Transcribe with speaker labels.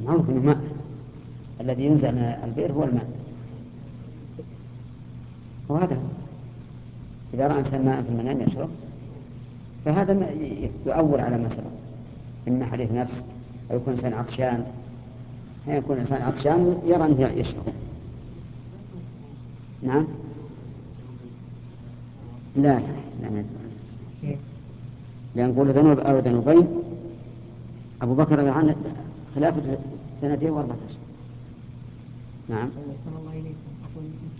Speaker 1: معروف أنه ماء، الذي ينزع من البئر هو الماء، وهذا هو. إذا رأى إنسان ماء في المنام يشرب فهذا يؤول على ما سبق، إما حديث نفس أو يكون إنسان عطشان، يكون إنسان عطشان يرى أنه يشرب. نعم. لا لا، لأن نقول ذنوب أو ذنوبين. أبو بكر رضي الله عنه خلافة 2 و4 أشهر. نعم.